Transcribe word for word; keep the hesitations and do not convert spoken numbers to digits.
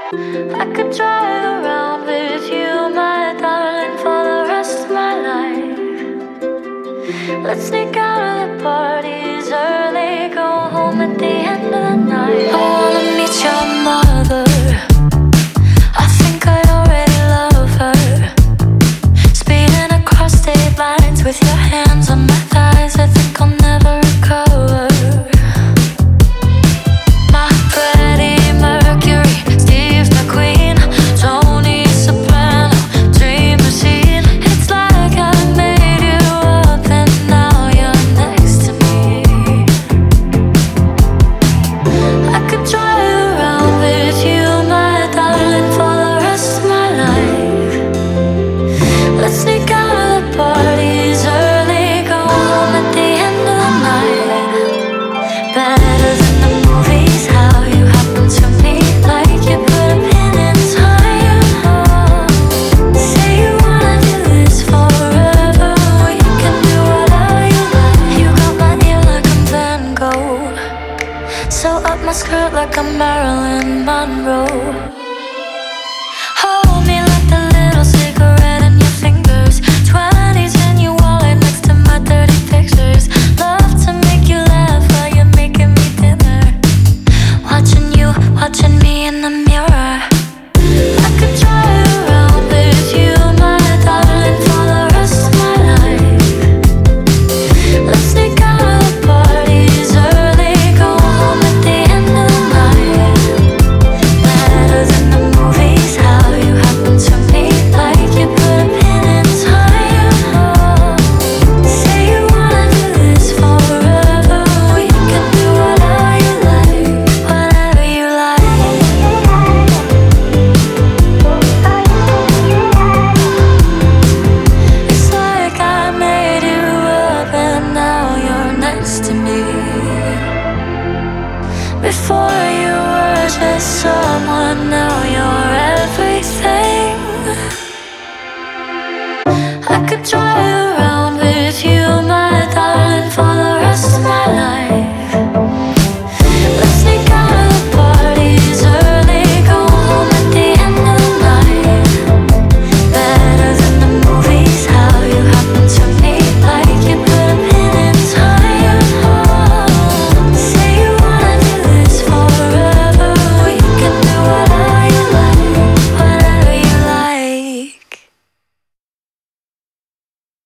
I could drive around with you, my darling, for the rest of my life. Let's sneak out of the parties early, go home at the end of the night. I wanna meet your mother, I think I already love her. Speeding across state lines with your hands on my thighs, I think I'll never recover. My Freddie Mercury, Steve McQueen, Tony Soprano, dream machine. It's like I made you up and now you're next to me. I could drive around with you, my darling, for the rest of my life. Let's sneak out of the parties early, go home at the end of the night. Better than the movies, how you happen to me, like you put a pin in time. Say you wanna do this forever, you can do whatever you like. You got my ear like I'm Van Gogh, sew up my skirt like I'm Marilyn Monroe.